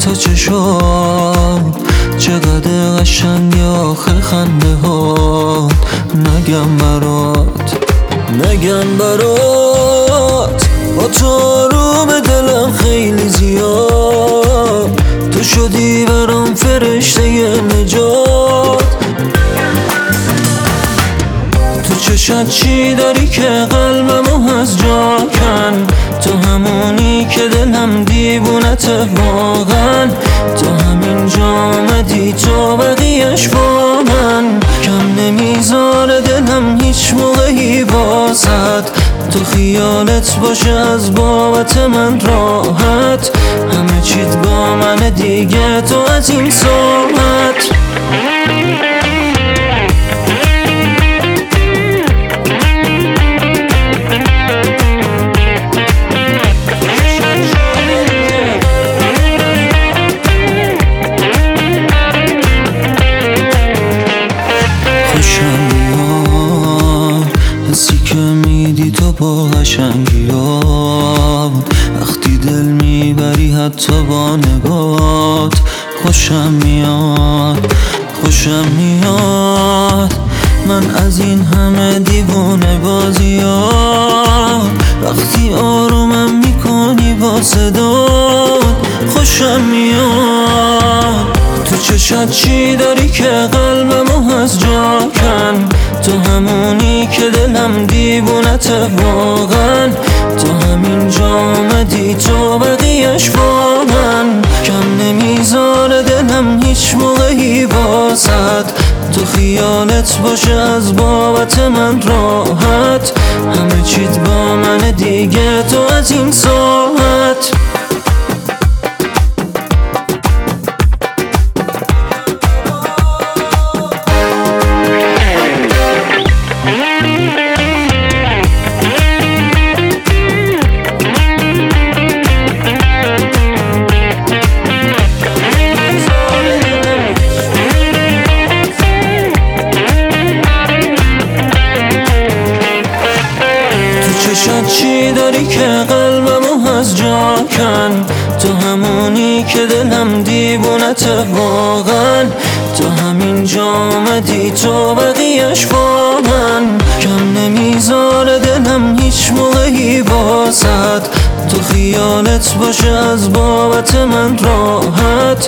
تو چشام چقدر قشنگی آخه خنده ها. نگم برات با تو آروم دلم خیلی زیاد. تو شدی برام فرشته نجات. تو چشات چی داری که قلبمو از جا کن؟ تو همونی که دلم دیوونته واقعا. تو همینجا آمدی تو بقیه‌اش با من. کم نمیذاره دلم هیچ موقعی واسد. تو خیالت باشه از بابت من راحت. همه چیت با من دیگه تو از این ساعت. خوشم میاد حسی که میدی تو با قشنگی ها. وقتی دل میبری حتی با نگات. خوشم میاد من از این همه دیوونه بازی ها. وقتی آرومم میکنی با صدات. خوشم میاد تو چشات چی داری که قلبمو از جا کن؟ تو همونی که دلم دیوونته واقعا. تو همینجا آمدی تو بقیه‌اش با من. کم نمیذاره دلم هیچ موقعی واسد. تو خیالت باشه از بابت من راحت. همه چیت با من دیگه تو از این ساعت. چشات چی داری که قلبمو از جا کن؟ تو همونی که دلم دیوونته واقعا. تو همینجا آمدی تو بقیه‌اش با من. کم نمیذاره دلم هیچ موقعی واسد. تو خیالت باشه از بابت من راحت.